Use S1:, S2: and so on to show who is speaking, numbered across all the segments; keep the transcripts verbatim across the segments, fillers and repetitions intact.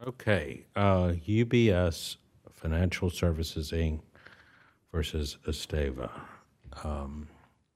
S1: Okay, uh, U B S Financial Services, Incorporated versus Esteva. Um,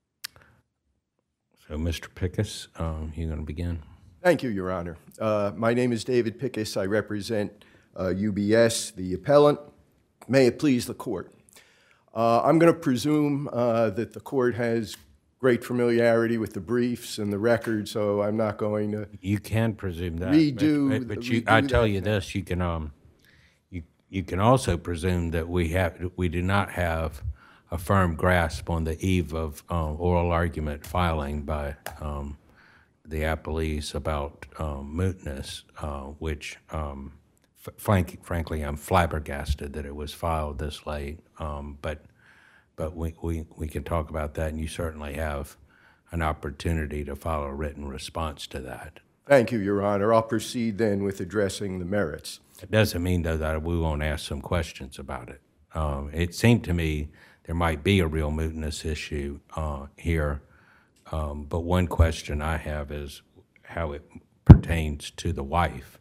S1: so, Mister Pickus, um, you're going to begin.
S2: Thank you, Your Honor. Uh, my name is David Pickus. I represent uh, U B S, the appellant. May it please the court. Uh, I'm going to presume uh, that the court has great familiarity with the briefs and the record, so I'm not going to
S1: You can presume that.
S2: redo.
S1: but, but you,
S2: redo
S1: I tell
S2: that.
S1: you this: you can um, you you can also presume that we have we do not have a firm grasp on the eve of um, oral argument filing by um, the appellees about um, mootness, uh, which, um, f- frank, frankly, I'm flabbergasted that it was filed this late. Um, but but we, we, we can talk about that, and you certainly have an opportunity to file a written response to that.
S2: Thank you, Your Honor. I'll proceed then with addressing the merits.
S1: It doesn't mean, though, that we won't ask some questions about it. Um, it seemed to me there might be a real mootness issue uh, here, um, but one question I have is how it pertains to the wife.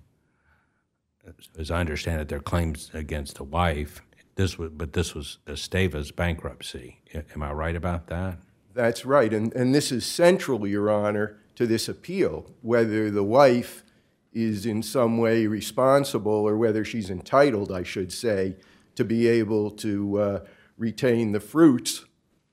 S1: As I understand it, there are claims against the wife. This was, but this was Esteva's bankruptcy. Am I right about that?
S2: That's right, and, and this is central, Your Honor, to this appeal, whether the wife is in some way responsible or whether she's entitled, I should say, to be able to uh, retain the fruits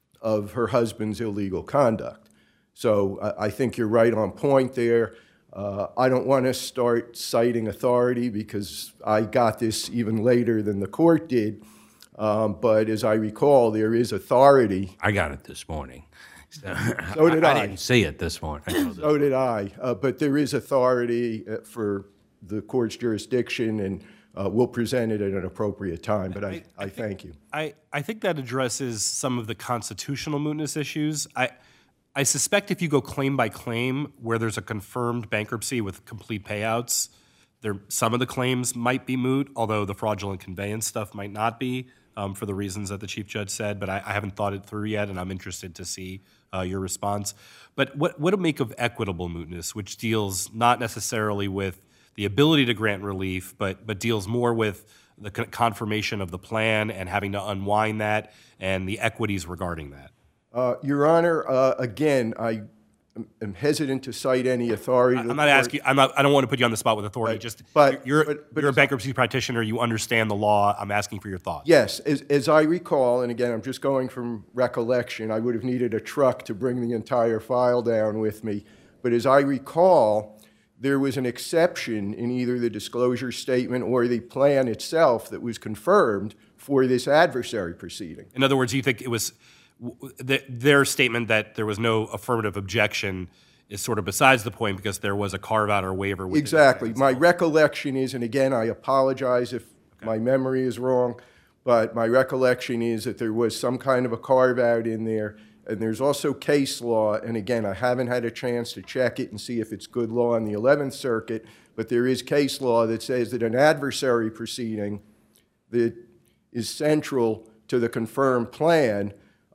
S2: of her husband's illegal conduct. So uh, I think you're right on point there. Uh, I don't want to start citing authority because I got this even later than the court did, um, but as I recall, there is authority.
S1: I got it this morning. So,
S2: So did I.
S1: I didn't see it this morning.
S2: So did I, uh, but there is authority uh, for the court's jurisdiction, and uh, we'll present it at an appropriate time, but I, I,
S3: I, I
S2: thank you.
S3: I, I think that addresses some of the constitutional mootness issues. I, I suspect if you go claim by claim where there's a confirmed bankruptcy with complete payouts, there some of the claims might be moot, although the fraudulent conveyance stuff might not be um, for the reasons that the Chief Judge said, but I, I haven't thought it through yet, and I'm interested to see uh, your response. But what, what to make of equitable mootness, which deals not necessarily with the ability to grant relief, but, but deals more with the confirmation of the plan and having to unwind that and the equities regarding that?
S2: Uh, Your Honor, uh, again, I am hesitant to cite any authority.
S3: I'm not asking. I'm not. I don't want to put you on the spot with authority.
S2: Right.
S3: Just,
S2: But-
S3: you're
S2: but- but
S3: you're a
S2: as-
S3: bankruptcy practitioner. You understand the law. I'm asking for your thoughts.
S2: Yes, as, as I recall, and again, I'm just going from recollection, I would have needed a truck to bring the entire file down with me, but as I recall, there was an exception in either the disclosure statement or the plan itself that was confirmed for this adversary proceeding.
S3: In other words, you think it was w- th- their statement that there was no affirmative objection is sort of besides the point because there was a carve out or waiver. within the
S2: Exactly.
S3: plan
S2: My
S3: itself.
S2: recollection is, and again, I apologize if my memory is wrong, but my recollection is that there was some kind of a carve-out in there, and there's also case law, and again, I haven't had a chance to check it and see if it's good law in the eleventh Circuit, but there is case law that says that an adversary proceeding that is central to the confirmed plan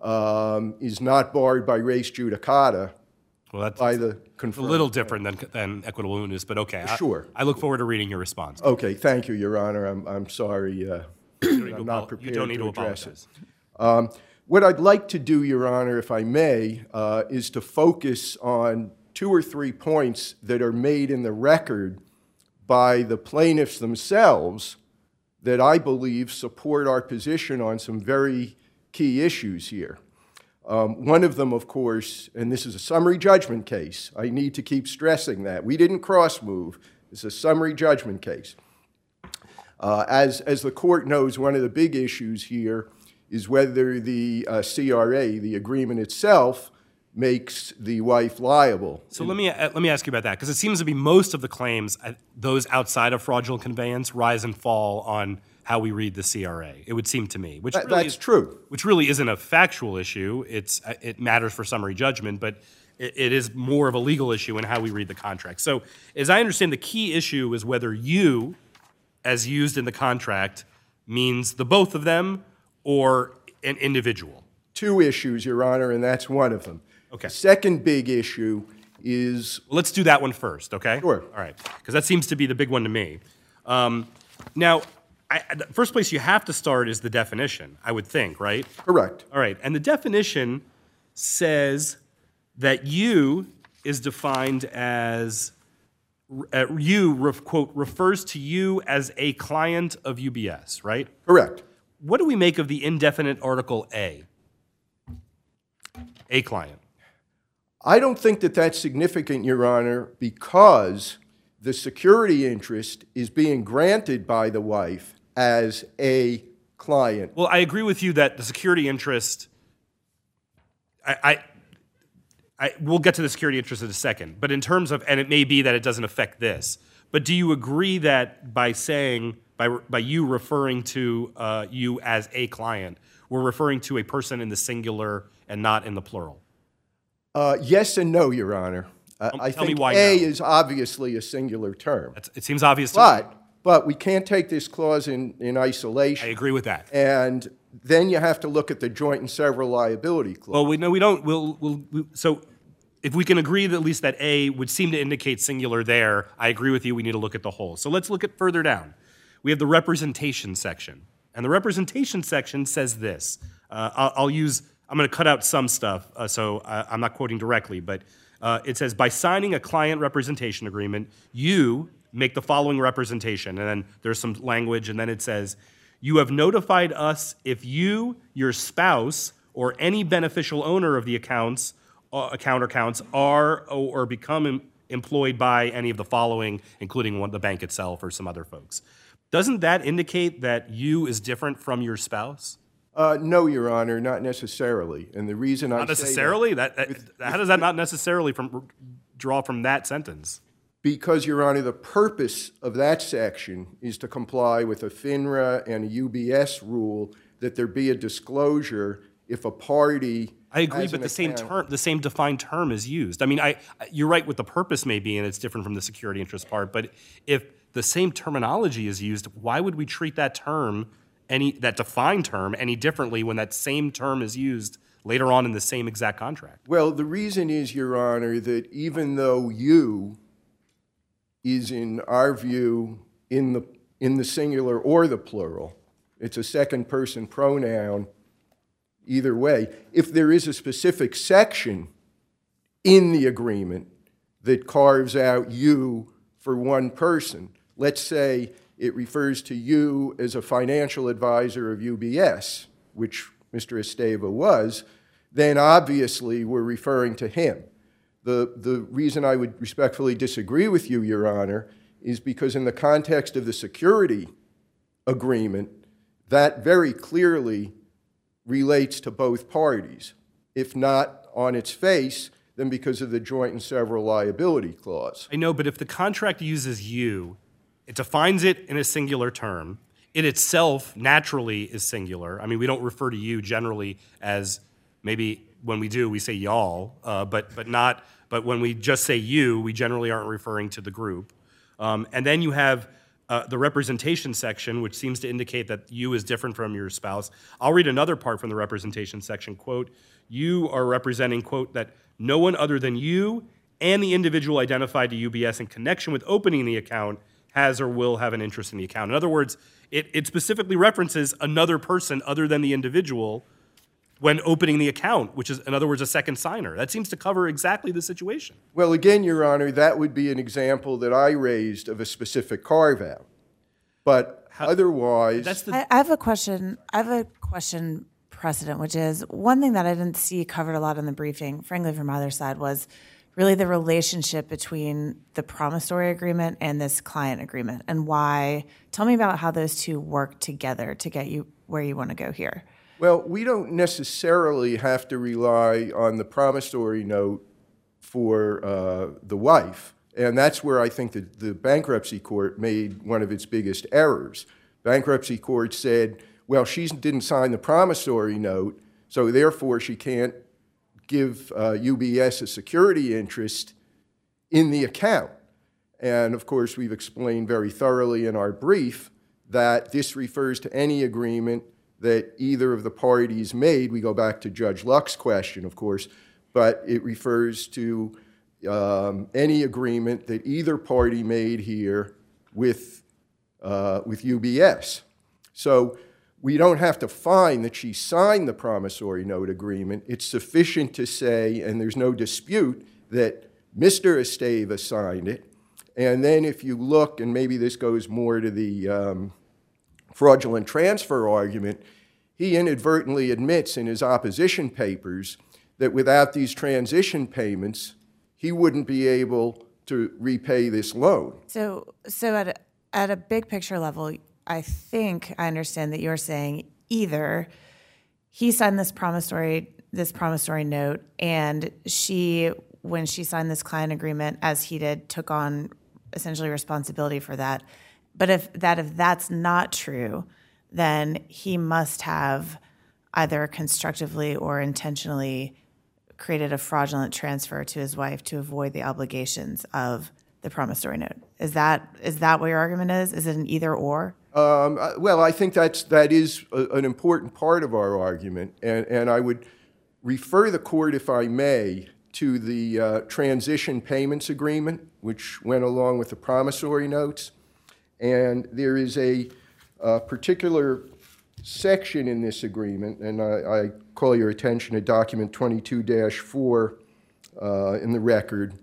S2: um, is not barred by res judicata
S3: Well, that's
S2: by the
S3: a
S2: confirmed.
S3: little different than than equitable mootness, but okay. I-
S2: Sure.
S3: I, look forward to reading your response.
S2: Okay, thank you, Your Honor. I'm, I'm sorry. Uh, I'm not
S3: You
S2: prepared
S3: don't need
S2: to
S3: to
S2: address
S3: apologize.
S2: it. Um, what I'd like to do, Your Honor, if I may, uh, is to focus on two or three points that are made in the record by the plaintiffs themselves that I believe support our position on some very key issues here. Um, one of them, of course, and this is a summary judgment case. I need to keep stressing that. We didn't cross-move. It's a summary judgment case. Uh, as, as the court knows, one of the big issues here is whether the uh, C R A, the agreement itself, makes the wife liable.
S3: So let me uh, let me ask you about that because it seems to be most of the claims, uh, those outside of fraudulent conveyance, rise and fall on how we read the C R A. It would seem to me, which
S2: That-
S3: really
S2: that's
S3: is,
S2: true.
S3: Which really isn't a factual issue. It's uh, it matters for summary judgment, but it, it is more of a legal issue in how we read the contract. So, as I understand, the key issue is whether you, as used in the contract, means the both of them or an individual.
S2: Two issues, Your Honor, and that's one of them.
S3: Okay.
S2: The second big issue is
S3: Well, let's do that one first, okay?
S2: Sure.
S3: All right, because that seems to be the big one to me. Um, now, I, the first place you have to start is the definition, I would think, right?
S2: Correct.
S3: All right, and the definition says that you is defined as, uh, you, ref, quote, refers to you as a client of U B S, right?
S2: Correct.
S3: What do we make of the indefinite article A? A client.
S2: I don't think that that's significant, Your Honor, because the security interest is being granted by the wife as a client.
S3: Well, I agree with you that the security interest, I, I, I, we'll get to the security interest in a second, but in terms of, and it may be that it doesn't affect this, but do you agree that by saying, by, by you referring to uh, you as a client, we're referring to a person in the singular and not in the plural?
S2: Uh, yes and no, Your Honor. Uh,
S3: Tell
S2: I
S3: me
S2: think
S3: why
S2: A
S3: no.
S2: is obviously a singular term.
S3: That's, it seems obvious to me.
S2: But, but we can't take this clause in, in
S3: I
S2: isolation.
S3: agree with that.
S2: And then you have to look at the joint and several liability clause.
S3: Well, we, no, we don't. We'll, we'll, we, so if we can agree that at least that A would seem to indicate singular there, I agree with you. We need to look at the whole. So let's look at further down. We have the representation section. And the representation section says this. Uh, I'll, I'll use, I'm going to cut out some stuff, uh, so I, I'm not quoting directly, but uh, it says, by signing a client representation agreement, you make the following representation. And then there's some language, and then it says, you have notified us if you, your spouse, or any beneficial owner of the accounts, uh, account or accounts are or, or become em- employed by any of the following, including one, the bank itself or some other folks. Doesn't that indicate that you is different from your spouse?
S2: Uh, no, Your Honor, not necessarily. And the reason I
S3: Not
S2: say
S3: necessarily?
S2: that,
S3: That, that, how does that not necessarily from, draw from that sentence?
S2: because, Your Honor, the purpose of that section is to comply with a FINRA and a U B S rule that there be a disclosure if a party
S3: I agree,
S2: has
S3: but
S2: an
S3: the same
S2: account-
S3: term, the same defined term is used. I mean, I, you're right what the purpose may be, and it's different from the security interest part. But if the same terminology is used, why would we treat that term, any that defined term, any differently when that same term is used later on in the same exact contract?
S2: Well, the reason is, Your Honor, that even though you is, in our view, in the, in the singular or the plural, it's a second-person pronoun either way. If there is a specific section in the agreement that carves out you for one person, let's say it refers to you as a financial advisor of U B S, which Mister Esteva was, then obviously we're referring to him. The, the reason I would respectfully disagree with you, Your Honor, is because in the context of the security agreement, that very clearly relates to both parties. If not on its face, then because of the joint and several liability clause.
S3: I know, but if the contract uses you, it defines it in a singular term. It itself naturally is singular. I mean, we don't refer to you generally as, maybe when we do, we say y'all, uh, but but not. But when we just say you, we generally aren't referring to the group. Um, and then you have uh, the representation section, which seems to indicate that you is different from your spouse. I'll read another part from the representation section. Quote, you are representing, quote, that no one other than you and the individual identified to U B S in connection with opening the account has or will have an interest in the account. In other words, it, it specifically references another person other than the individual when opening the account, which is, in other words, a second signer. That seems to cover exactly the situation.
S2: Well, again, Your Honor, that would be an example that I raised of a specific carve-out. But otherwise...
S3: That's the
S4: I, I have a question. I have a question precedent, which is one thing that I didn't see covered a lot in the briefing, frankly, from either side, was really the relationship between the promissory agreement and this client agreement, and why. Tell me about how those two work together to get you where you want to go here.
S2: Well, we don't necessarily have to rely on the promissory note for uh, the wife. And that's where I think that the bankruptcy court made one of its biggest errors. Bankruptcy court said, well, she didn't sign the promissory note, so therefore she can't give uh, U B S a security interest in the account. And of course, we've explained very thoroughly in our brief that this refers to any agreement that either of the parties made. We go back to Judge Luck's question, of course, but it refers to um, any agreement that either party made here with uh, with U B S. So we don't have to find that she signed the promissory note agreement. It's sufficient to say, and there's no dispute, that Mister Esteva signed it. And then if you look, and maybe this goes more to the um, fraudulent transfer argument, he inadvertently admits in his opposition papers that without these transition payments, he wouldn't be able to repay this loan.
S4: So, so at a, at a big picture level, I think I understand that you're saying either he signed this promissory this promissory note, and she, when she signed this client agreement, as he did, took on essentially responsibility for that. But if that if that's not true, then he must have either constructively or intentionally created a fraudulent transfer to his wife to avoid the obligations of the promissory note. Is that is that what your argument is? Is it an either or?
S2: Um, well, I think that's, that is a, an important part of our argument, and, and I would refer the court, if I may, to the uh, transition payments agreement, which went along with the promissory notes. And there is a, a particular section in this agreement, and I, I call your attention to document twenty-two dash four uh, in the record,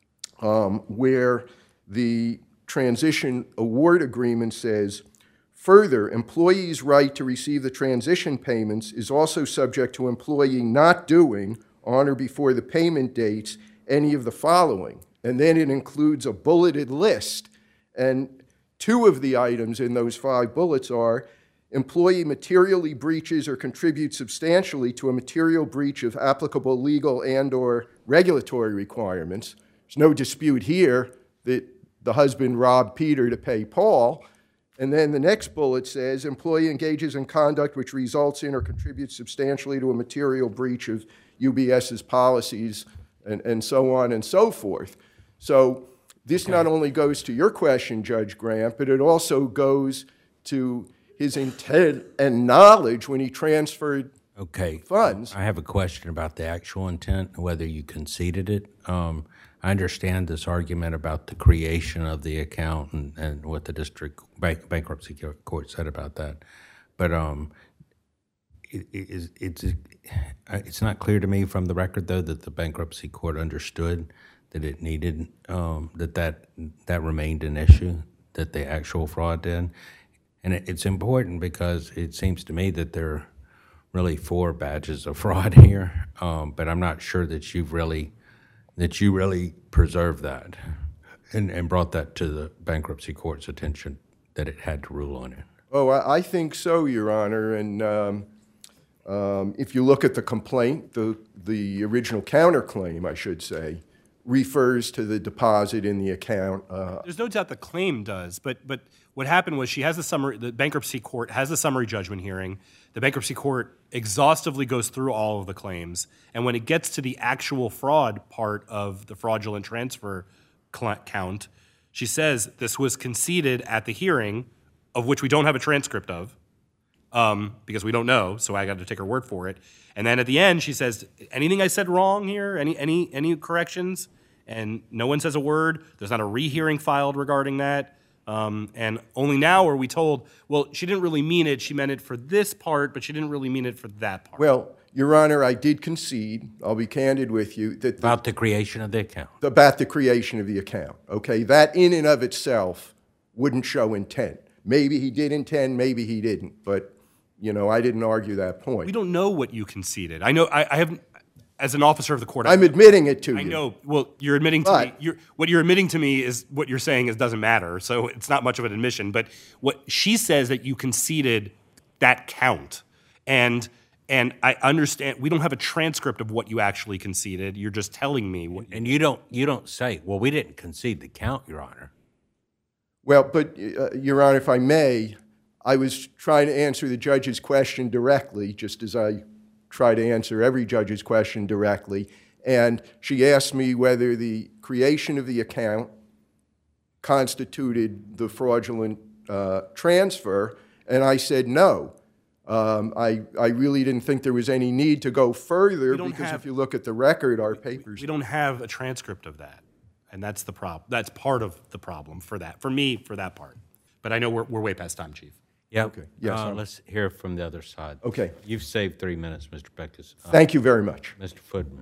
S2: um, where the transition award agreement says, further, employees' right to receive the transition payments is also subject to employee not doing, on or before the payment dates, any of the following. And then it includes a bulleted list. And two of the items in those five bullets are, employee materially breaches or contributes substantially to a material breach of applicable legal and or regulatory requirements. There's no dispute here that the husband robbed Peter to pay Paul. And then the next bullet says, employee engages in conduct which results in or contributes substantially to a material breach of U B S's policies, and, and so on and so forth. So this okay. not only goes to your question, Judge Grant, but it also goes to his intent and knowledge when he transferred
S1: okay.
S2: funds.
S1: I have a question about the actual intent, whether you conceded it. Um, I understand this argument about the creation of the account and, and what the district bank, bankruptcy court said about that. But um, it, it, it's, it's not clear to me from the record, though, that the bankruptcy court understood that it needed, um, that, that that remained an issue, that the actual fraud did. And it, it's important because it seems to me that there are really four badges of fraud here, um, but I'm not sure that you've really that you really preserved that and, and brought that to the bankruptcy court's attention, that it had to rule on it.
S2: Oh, I, I think so, Your Honor. And um, um, if you look at the complaint, the, the original counterclaim, I should say, refers to the deposit in the account. Uh,
S3: There's no doubt the claim does, but but what happened was she has the summary, the bankruptcy court has the summary judgment hearing. The bankruptcy court exhaustively goes through all of the claims, and when it gets to the actual fraud part of the fraudulent transfer count, she says this was conceded at the hearing, of which we don't have a transcript of, um, because we don't know, so I got to take her word for it. And then at the end, she says, anything I said wrong here? Any any any corrections? And no one says a word. There's not a rehearing filed regarding that. Um, and only now are we told, well, she didn't really mean it. She meant it for this part, but she didn't really mean it for that part.
S2: Well, Your Honor, I did concede, I'll be candid with you, that the,
S1: about the creation of the account.
S2: About the creation of the account, okay? That in and of itself wouldn't show intent. Maybe he did intend, maybe he didn't, but, you know, I didn't argue that point.
S3: We don't know what you conceded. I know, I, I haven't, as an officer of the court,
S2: I'm
S3: I,
S2: admitting it to
S3: I
S2: you.
S3: I know. Well, you're admitting to
S2: but,
S3: me. You're, what you're admitting to me is what you're saying is doesn't matter. So it's not much of an admission. But what she says that you conceded that count, and and I understand we don't have a transcript of what you actually conceded. You're just telling me what.
S1: And you don't you don't say, well, we didn't concede the count, Your Honor.
S2: Well, but uh, Your Honor, if I may, I was trying to answer the judge's question directly, just as I try to answer every judge's question directly. And she asked me whether the creation of the account constituted the fraudulent uh, transfer, and I said no. Um, I, I really didn't think there was any need to go further because have, if you look at the record, our papers...
S3: We, we don't have a transcript of that, and that's the problem. That's part of the problem for that, for me, for that part. But I know we're, we're way past time, Chief.
S1: Yeah.
S2: Okay. Yes,
S1: Uh,
S2: I'm-
S1: let's hear from the other side.
S2: Okay.
S1: You've saved three minutes, Mister Beckus. Uh,
S2: Thank you very much.
S1: Mister Footman.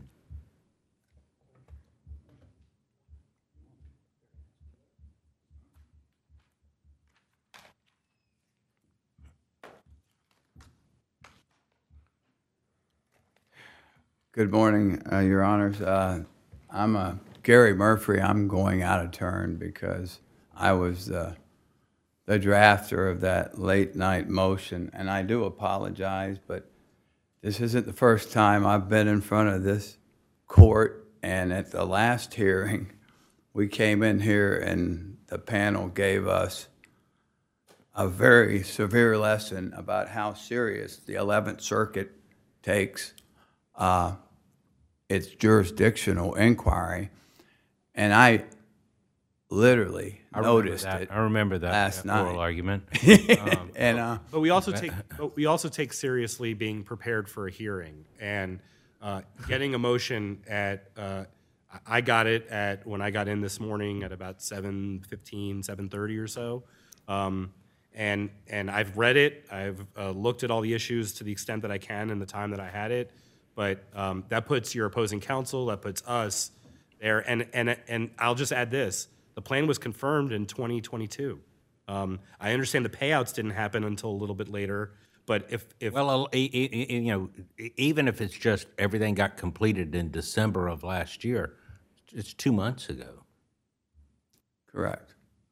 S5: Good morning, uh, Your Honors. Uh, I'm uh, Gary Murphy. I'm going out of turn because I was uh, the drafter of that late night motion, and I do apologize, but this isn't the first time I've been in front of this court, and at the last hearing, we came in here and the panel gave us a very severe lesson about how serious the eleventh Circuit takes uh, its jurisdictional inquiry. And I literally
S1: I remember
S5: noticed
S1: that.
S5: it
S1: I remember that,
S5: last
S1: that
S5: night.
S1: oral argument. Um,
S5: and uh,
S3: But we also take but we also take seriously being prepared for a hearing and uh, getting a motion at. Uh, I got it at when I got in this morning at about seven fifteen, seven thirty or so, um, and and I've read it. I've uh, looked at all the issues to the extent that I can in the time that I had it. But um, that puts your opposing counsel, that puts us there, and and and I'll just add this: the plan was confirmed in twenty twenty-two. Um, I understand the payouts didn't happen until a little bit later, but if, if
S1: Well, e- e- e- you know, e- even if it's just everything got completed in December of last year, it's two months ago.
S5: correct.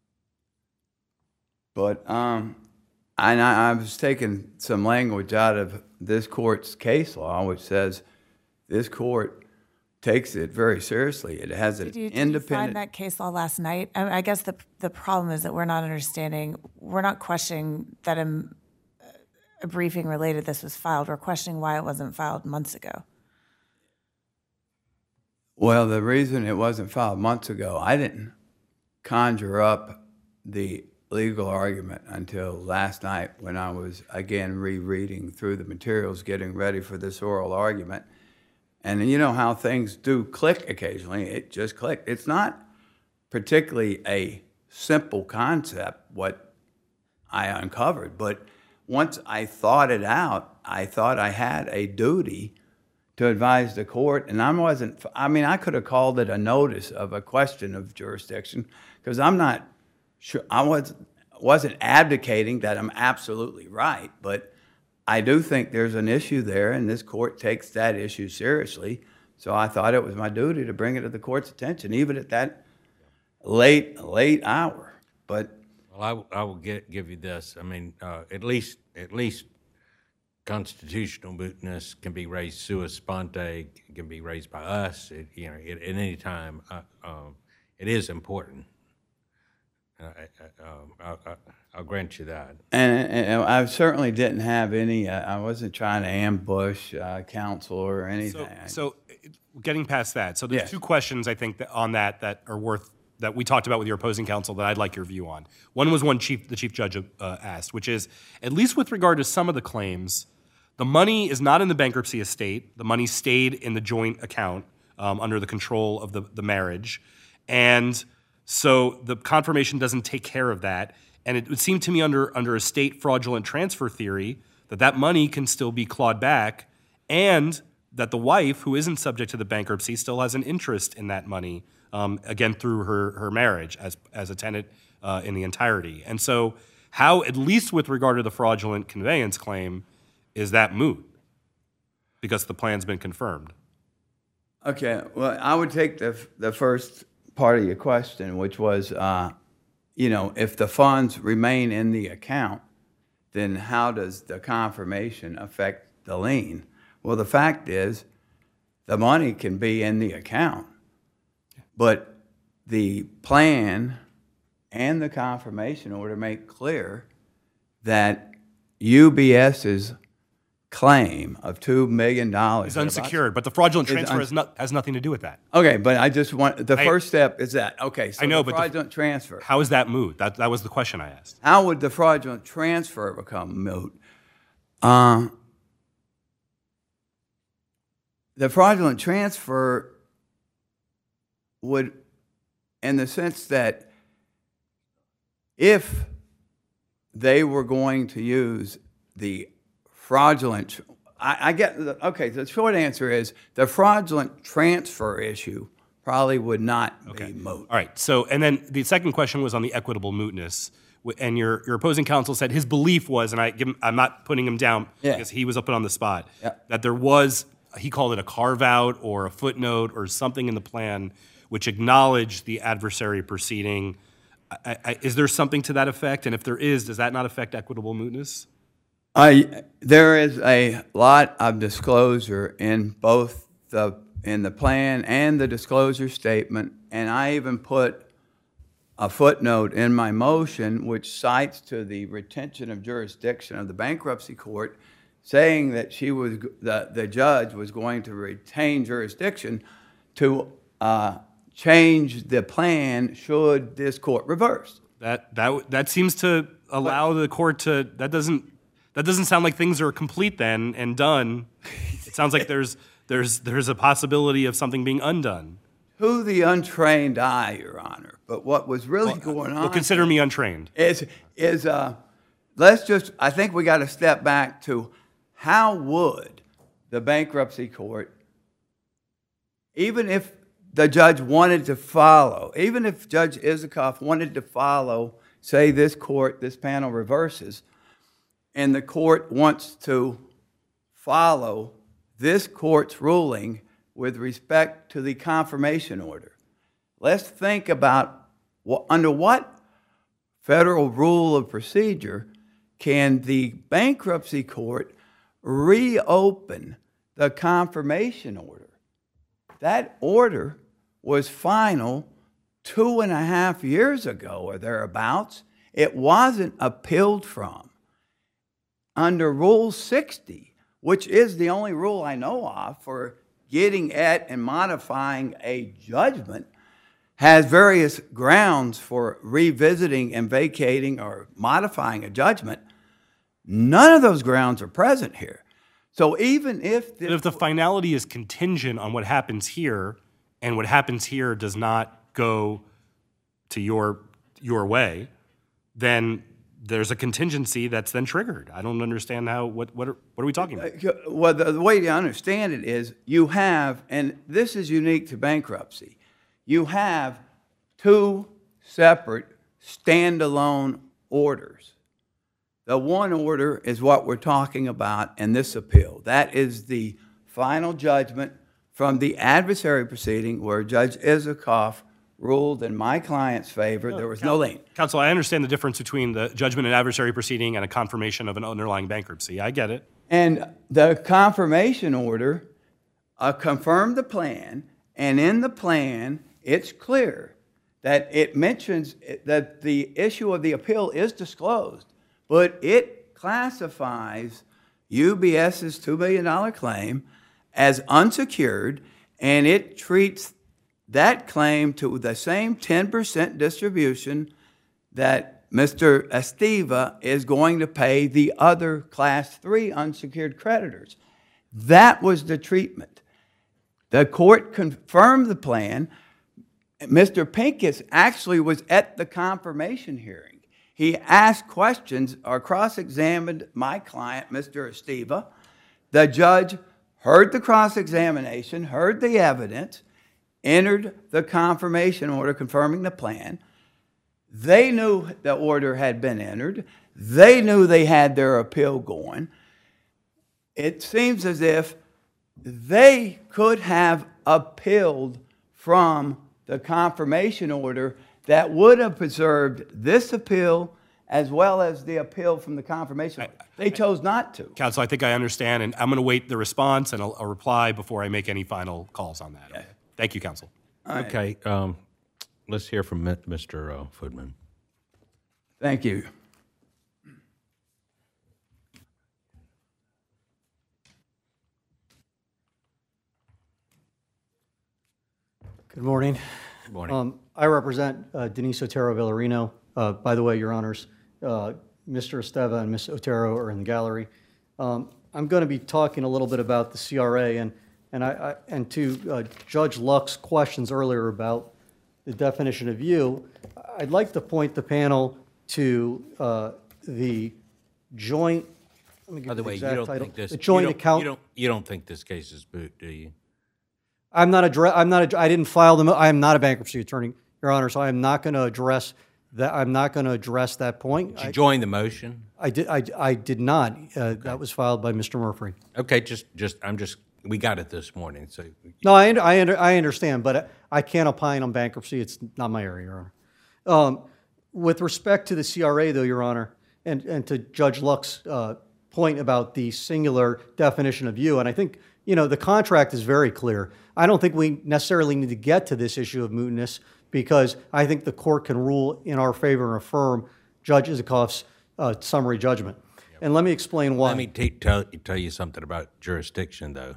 S5: But um, and I, I was taking some language out of this court's case law, which says this court takes it very seriously. It has an
S4: Did you, did you
S5: independent.
S4: find that case law last night? I, I guess the the problem is that we're not understanding. We're not questioning that a, a briefing related this was filed. We're questioning why it wasn't filed months ago.
S5: Well, the reason it wasn't filed months ago, I didn't conjure up the legal argument until last night when I was, again, rereading through the materials, getting ready for this oral argument. And you know how things do click occasionally. It just clicked. It's not particularly a simple concept, what I uncovered, but once I thought it out, I thought I had a duty to advise the court, and I wasn't, I mean, I could have called it a notice of a question of jurisdiction, because I'm not sure, I was, wasn't advocating that I'm absolutely right, but I do think there's an issue there, and this court takes that issue seriously, so I thought it was my duty to bring it to the court's attention, even at that late, late hour, but.
S1: Well, I, w- I will get, give you this. I mean, uh, at least at least constitutional mootness can be raised sua sponte, can be raised by us. It, you know, at, at any time. Uh, um, it is important. Uh, I, I, um, I, I, I'll grant you that.
S5: And, and I certainly didn't have any, uh, I wasn't trying to ambush uh, counsel or anything.
S3: So, so it- getting past that, so there's
S5: Yes.
S3: two questions I think that on that that are worth that we talked about with your opposing counsel that I'd like your view on. One was one chief the chief judge uh, asked, which is at least with regard to some of the claims, the money is not in the bankruptcy estate. The money stayed in the joint account um, under the control of the, the marriage, and so the confirmation doesn't take care of that. And it would seem to me under under a state fraudulent transfer theory that that money can still be clawed back, and that the wife, who isn't subject to the bankruptcy, still has an interest in that money, um, again through her her marriage as as a tenant uh, in the entirety. And so, how, at least with regard to the fraudulent conveyance claim, is that moot? Because the plan's been confirmed.
S5: Okay, well, I would take the the first part of your question, which was, uh, you know, if the funds remain in the account, then how does the confirmation affect the lien? Well, the fact is, the money can be in the account, but the plan and the confirmation order make clear that UBS's claim of two million dollars
S3: It's unsecured, but the fraudulent
S5: Is
S3: transfer
S5: un-
S3: has, not, has nothing to do with that.
S5: Okay, but I just want, the
S3: I-
S5: first step is that, okay, so
S3: I know,
S5: the
S3: but the-
S5: fraudulent transfer.
S3: How is that moot? That, that was the question I asked.
S5: How would the fraudulent transfer become moot? Uh, the fraudulent transfer would, in the sense that if they were going to use the fraudulent, I, I get, okay, the short answer is the fraudulent transfer issue probably would not
S3: Okay.
S5: be moot.
S3: All right. So, and then the second question was on the equitable mootness. Wh- And your, your opposing counsel said his belief was, and I give him, I'm not putting him down
S5: Yeah.
S3: because he was up on the spot,
S5: Yeah.
S3: that there was, he called it a carve out or a footnote or something in the plan which acknowledged the adversary proceeding. I, I, is there something to that effect? And if there is, does that not affect equitable mootness?
S5: I, there is a lot of disclosure in both the, in the plan and the disclosure statement, and I even put a footnote in my motion which cites to the retention of jurisdiction of the bankruptcy court, saying that she was, the, the judge was going to retain jurisdiction to uh, change the plan should this court reverse.
S3: That, that, that seems to allow the court to, that doesn't, that doesn't sound like things are complete then and done. It sounds like there's, there's, there's a possibility of something being undone.
S5: To the untrained eye, Your Honor, but what was really going on
S3: Well, consider me untrained.
S5: is, is uh, let's just, I think we got to step back to how would the bankruptcy court, even if the judge wanted to follow, even if Judge Isikoff wanted to follow, say this court, this panel reverses, and the court wants to follow this court's ruling with respect to the confirmation order. Let's think about what, under what federal rule of procedure can the bankruptcy court reopen the confirmation order? That order was final two and a half years ago or thereabouts. It wasn't appealed from. Under Rule sixty, which is the only rule I know of for getting at and modifying a judgment, has various grounds for revisiting and vacating or modifying a judgment. None of those grounds are present here. So even if this,
S3: But if the finality is contingent on what happens here, and what happens here does not go to your, your way, then there's a contingency that's then triggered. I don't understand how, what, what, are, what are we talking about?
S5: well, the, the way to understand it is you have, and this is unique to bankruptcy, you have two separate standalone orders. The one order is what we're talking about in this appeal. That is the final judgment from the adversary proceeding where Judge Isikoff ruled in my client's favor. There was no lien.
S3: Counsel, I understand the difference between the judgment and adversary proceeding and a confirmation of an underlying bankruptcy. I get it.
S5: And the confirmation order uh, confirmed the plan, and in the plan, it's clear that it mentions that the issue of the appeal is disclosed, but it classifies UBS's two billion dollars claim as unsecured, and it treats that claim to the same ten percent distribution that Mister Estiva is going to pay the other Class three unsecured creditors. That was the treatment. The court confirmed the plan. Mister Pincus actually was at the confirmation hearing. He asked questions or cross-examined my client, Mister Estiva. The judge heard the cross-examination, heard the evidence, entered the confirmation order confirming the plan. They knew the order had been entered. They knew they had their appeal going. It seems as if they could have appealed from the confirmation order that would have preserved this appeal as well as the appeal from the confirmation order. They chose not to.
S3: Counsel, I think I understand, and I'm going to wait the response and I'll, I'll reply before I make any final calls on that. Okay. Thank you, counsel.
S1: Okay, um, let's hear from Mi- Mister uh, Foodman.
S5: Thank you.
S6: Good morning.
S1: Good morning.
S6: Um, I represent uh, Denise Otero Villarino. Uh, by the way, Your Honors, uh, Mister Esteva and Miz Otero are in the gallery. Um, I'm going to be talking a little bit about the C R A, and and I, I and to uh, Judge Luck's questions earlier about the definition of you, I'd like to point the panel to uh, the joint, let me give
S1: By
S6: you
S1: the
S6: the
S1: way, you
S6: exact
S1: don't
S6: title.
S1: think this,
S6: The
S1: you
S6: joint
S1: don't,
S6: account.
S1: you don't, you don't think this case is moot, do you?
S6: I'm not address, I'm not, ad- I didn't file them, I am not a bankruptcy attorney, Your Honor, so I am not going to address that, I'm not going to address that point.
S1: Did you
S6: I,
S1: join the motion?
S6: I did, I, I did not. Uh, That was filed by Mister Murphy.
S1: Okay, just, just, I'm just, we got it this morning, so.
S6: No, I, under- I, under- I understand, but I can't opine on bankruptcy. It's not my area, Your Honor. Um, with respect to the C R A, though, Your Honor, and, and to Judge Luck's uh, point about the singular definition of you, and I think, you know, the contract is very clear. I don't think we necessarily need to get to this issue of mootness because I think the court can rule in our favor and affirm Judge Isikoff's uh, summary judgment. And let me explain why.
S1: Let me t- tell, tell you something about jurisdiction, though.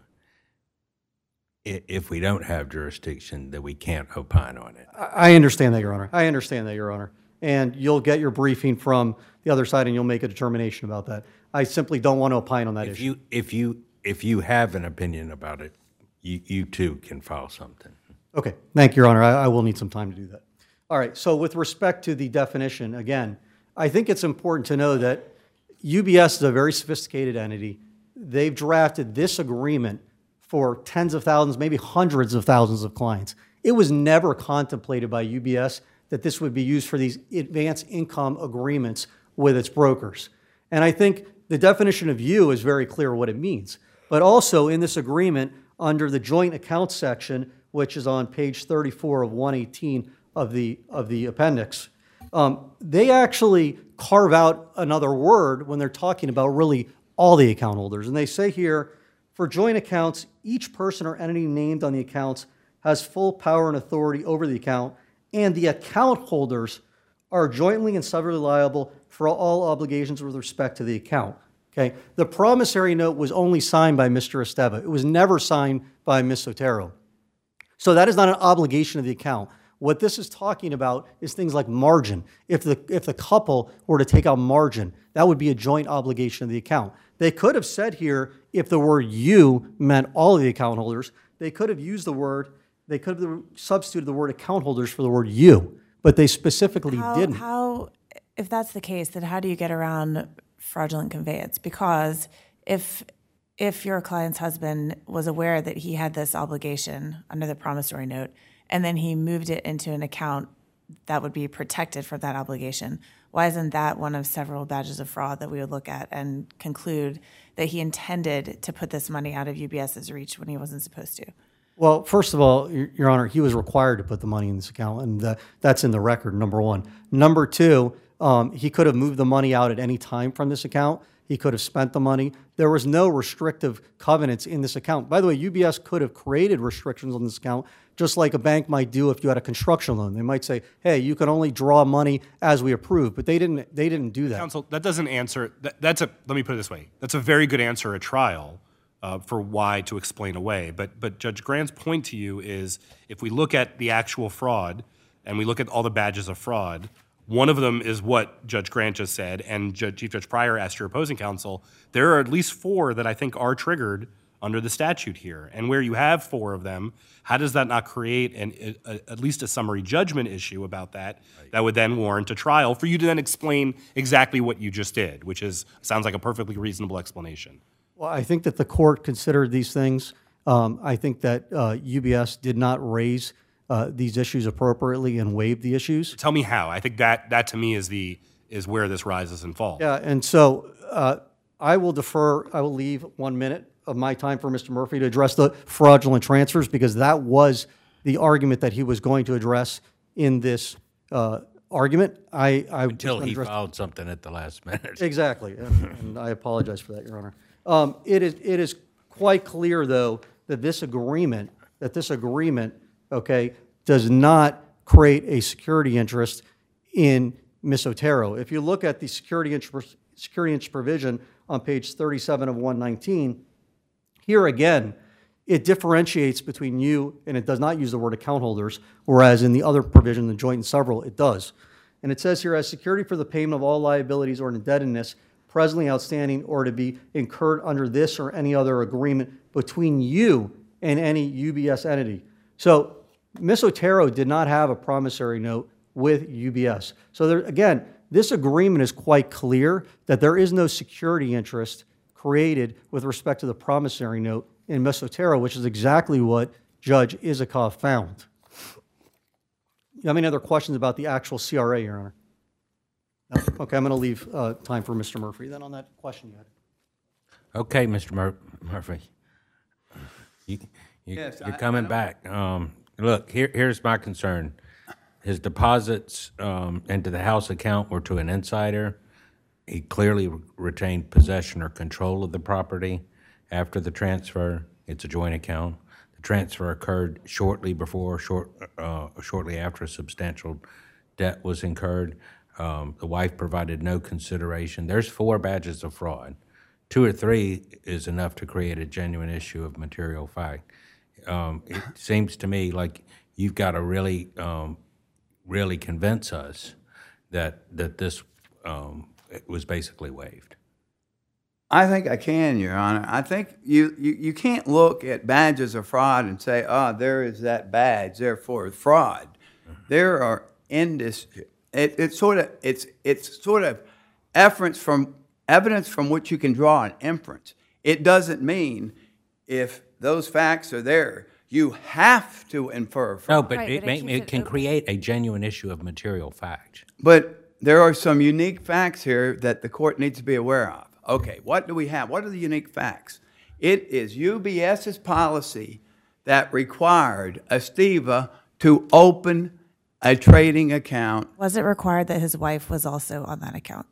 S1: I- If we don't have jurisdiction, then we can't opine on it.
S6: I understand that, Your Honor. I understand that, Your Honor. And you'll get your briefing from the other side and you'll make a determination about that. I simply don't want to opine on that
S1: If
S6: issue.
S1: you, if you, if you have an opinion about it, you, you too can file something.
S6: Okay, thank you, Your Honor. I, I will need some time to do that. All right, so with respect to the definition, again, I think it's important to know that U B S is a very sophisticated entity. They've drafted this agreement for tens of thousands, maybe hundreds of thousands of clients. It was never contemplated by U B S that this would be used for these advanced income agreements with its brokers. And I think the definition of you is very clear what it means. But also in this agreement, under the joint account section, which is on page thirty-four of one eighteen of the, of the appendix, um, they actually carve out another word when they're talking about really all the account holders. And they say here, for joint accounts, each person or entity named on the accounts has full power and authority over the account, and the account holders are jointly and severally liable for all obligations with respect to the account. Okay? The promissory note was only signed by Mister Esteva. It was never signed by Miz Otero. So that is not an obligation of the account. What this is talking about is things like margin. If the, if the couple were to take out margin, that would be a joint obligation of the account. They could have said here, if the word you meant all of the account holders, they could have used the word, they could have substituted the word account holders for the word you, but they specifically
S4: How,
S6: didn't.
S4: how, if that's the case, then how do you get around fraudulent conveyance? Because if if your client's husband was aware that he had this obligation under the promissory note, and then he moved it into an account that would be protected from that obligation, why isn't that one of several badges of fraud that we would look at and conclude that he intended to put this money out of UBS's reach when he wasn't supposed to?
S6: Well, first of all, Your Your Honor, he was required to put the money in this account, and uh, that's in the record, number one. Number two, um, he could have moved the money out at any time from this account. He could have spent the money. There was no restrictive covenants in this account. By the way, U B S could have created restrictions on this account, just like a bank might do if you had a construction loan. They might say, hey, you can only draw money as we approve, but they didn't, they didn't do that.
S3: Counsel, that doesn't answer, that, that's a, let me put it this way. That's a very good answer at trial uh, for why to explain away. But, but Judge Grant's point to you is if we look at the actual fraud and we look at all the badges of fraud, one of them is what Judge Grant just said, and Judge, Chief Judge Pryor asked your opposing counsel. There are at least four that I think are triggered under the statute here. And where you have four of them, how does that not create an, a, at least a summary judgment issue about that right. that would then warrant a trial for you to then explain exactly what you just did, which is sounds like a perfectly reasonable explanation?
S6: Well, I think that the court considered these things. Um, I think that uh, U B S did not raise uh, these issues appropriately and waived the issues.
S3: Tell me how. I think that that to me is the is where this rises and falls.
S6: Yeah, and so uh, I will defer. I will leave one minute of my time for Mister Murphy to address the fraudulent transfers because that was the argument that he was going to address in this uh, argument. I, I
S1: Until he
S6: address,
S1: filed something at the last minute.
S6: Exactly, and, and I apologize for that, Your Honor. Um, it is it is quite clear, though, that this agreement that this agreement, okay, does not create a security interest in Miz Otero. If you look at the security interest security interest provision on page thirty-seven of one nineteen. Here again, it differentiates between you, and it does not use the word account holders, whereas in the other provision, the joint and several, it does. And it says here, as security for the payment of all liabilities or indebtedness presently outstanding or to be incurred under this or any other agreement between you and any U B S entity. So Miz Otero did not have a promissory note with U B S. So there, again, this agreement is quite clear that there is no security interest created with respect to the promissory note in Miss Otero, which is exactly what Judge Isikoff found. You have any other questions about the actual C R A, Your Honor? No? Okay, I'm going to leave uh, time for Mister Murphy then on that question you had.
S1: Okay, Mister Mur- Murphy. You, you,
S5: Yes,
S1: you're
S5: I-
S1: coming
S5: I-
S1: back. Um, look, here, here's my concern. His deposits um, into the house account were to an insider. He clearly re- retained possession or control of the property after the transfer. It's a joint account. The transfer occurred shortly before, short, uh, shortly after a substantial debt was incurred. Um, the wife provided no consideration. There's four badges of fraud. Two or three is enough to create a genuine issue of material fact. Um, it seems to me like you've got to really, um, really convince us that that this um, was basically waived.
S5: I think I can, Your Honor. I think you, you, you can't look at badges of fraud and say, oh, there is that badge, therefore it's fraud. There are indis it, it's sort of it's it's sort of evidence from evidence from which you can draw an inference. It doesn't mean if those facts are there, you have to infer fraud.
S1: No, but
S4: Right,
S1: it,
S4: but it
S1: may,
S4: keeps
S1: it
S4: it
S1: can
S4: open.
S1: create a genuine issue of material fact.
S5: But there are some unique facts here that the court needs to be aware of. Okay, what do we have? What are the unique facts? It is UBS's policy that required Estiva to open a trading account.
S4: Was it required that his wife was also on that account?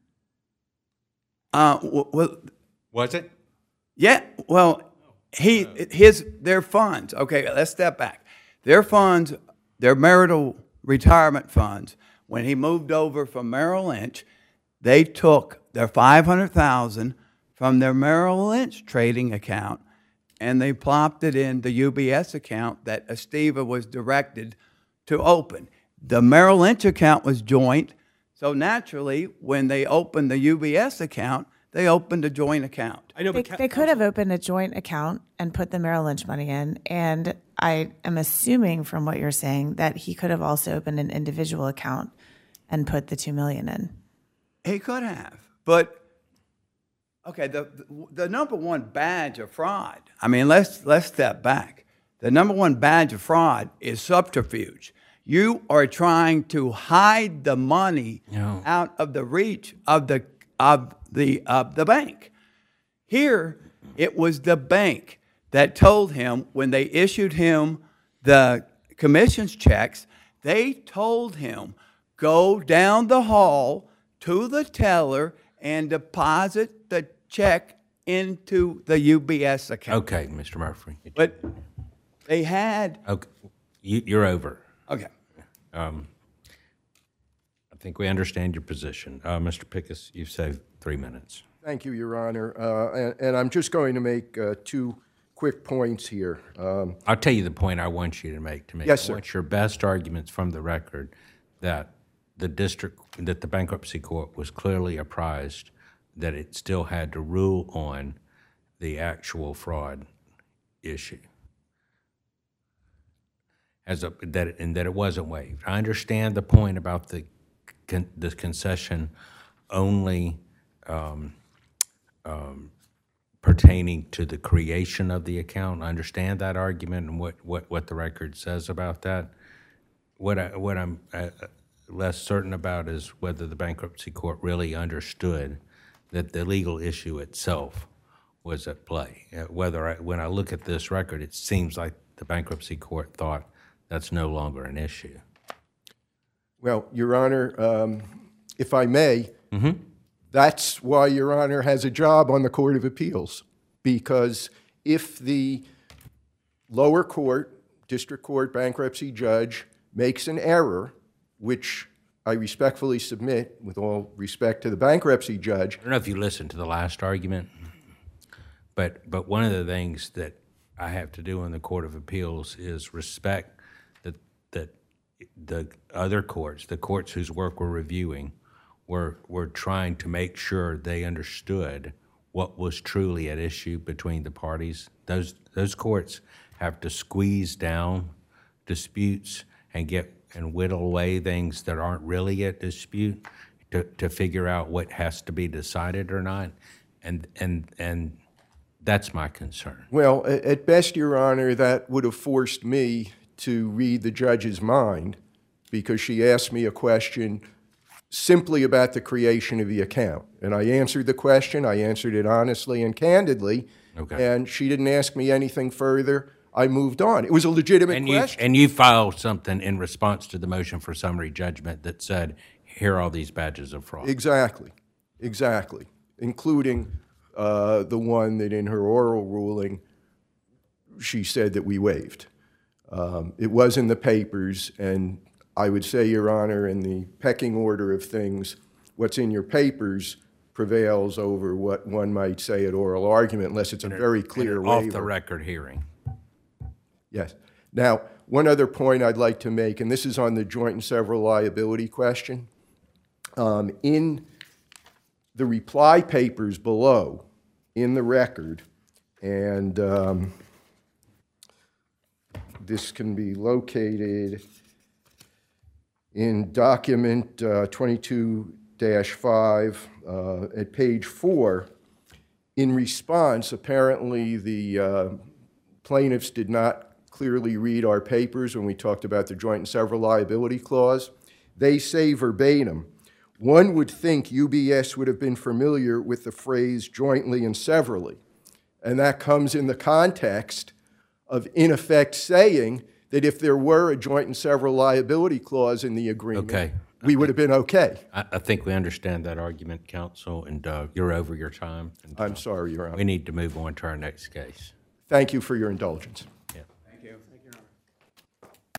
S5: Uh, w- well,
S1: Was it?
S5: yeah, well, he his their funds. Okay, let's step back. Their funds, their marital retirement funds. When he moved over from Merrill Lynch, they took their five hundred thousand from their Merrill Lynch trading account, and they plopped it in the U B S account that Estiva was directed to open. The Merrill Lynch account was joint, so naturally, when they opened the U B S account, they opened a joint account.
S3: I know,
S4: They,
S3: but
S4: they could have opened a joint account and put the Merrill Lynch money in, and I am assuming from what you're saying that he could have also opened an individual account and put the two million in.
S5: He could have, but okay. The, the the number one badge of fraud. I mean, let's let's step back. The number one badge of fraud is subterfuge. You are trying to hide the money
S1: No.
S5: out of the reach of the of the of the bank. Here, it was the bank that told him when they issued him the commissions checks. They told him, go down the hall to the teller and deposit the check into the U B S account.
S1: Okay, Mister Murphy.
S5: But they had,
S1: Okay, you, you're over.
S5: okay.
S1: I think we understand your position. Uh, Mister Pickus, you've saved three minutes.
S2: Thank you, Your Honor. Uh, and, and I'm just going to make uh, two quick points here. Um,
S1: I'll tell you the point I want you to make. To make.
S2: Yes,
S1: I
S2: sir.
S1: want your best arguments from the record that the district, that the bankruptcy court was clearly apprised that it still had to rule on the actual fraud issue, as a, that and that it wasn't waived. I understand the point about the con, the concession only um, um, pertaining to the creation of the account. I understand that argument and what, what, what the record says about that. What I what I'm uh, less certain about is whether the bankruptcy court really understood that the legal issue itself was at play. Uh, whether I, when I look at this record, it seems like the bankruptcy court thought that's no longer an issue.
S2: Well, Your Honor, um, if I may, that's why Your Honor has a job on the Court of Appeals, because if the lower court, district court, bankruptcy judge makes an error, which I respectfully submit, with all respect to the bankruptcy judge,
S1: I don't know if you listened to the last argument, but but one of the things that I have to do in the Court of Appeals is respect that that the other courts, the courts whose work we're reviewing, were were trying to make sure they understood what was truly at issue between the parties. Those those courts have to squeeze down disputes and get and whittle away things that aren't really at dispute to, to figure out what has to be decided or not, and and and that's my concern.
S2: Well, a- at best, Your Honor, that would have forced me to read the judge's mind, because she asked me a question simply about the creation of the account. And I answered the question. I answered it honestly and candidly.
S1: Okay.
S2: And she didn't ask me anything further. I moved on. It was a legitimate
S1: And you
S2: question.
S1: and you filed something in response to the motion for summary judgment that said, here are all these badges of fraud.
S2: Exactly, exactly, including uh, the one that in her oral ruling, she said that we waived. Um, It was in the papers, and I would say, Your Honor, in the pecking order of things, what's in your papers prevails over what one might say at oral argument, unless it's a very clear
S1: Off
S2: waiver.
S1: the record hearing.
S2: Yes. Now, one other point I'd like to make, and this is on the joint and several liability question. Um, in the reply papers below, in the record, and um, this can be located in document uh, twenty-two dash five uh, at page four. In response, apparently the uh, plaintiffs did not clearly read our papers when we talked about the joint and several liability clause. They say verbatim, one would think U B S would have been familiar with the phrase jointly and severally. And that comes in the context of, in effect, saying that if there were a joint and several liability clause in the agreement,
S1: Okay.
S2: we would have been okay.
S1: I, I think we understand that argument, counsel, and uh, you're over your time. And,
S2: I'm sorry, Your Honor.
S1: we need to move on to our next case.
S2: Thank you for your indulgence.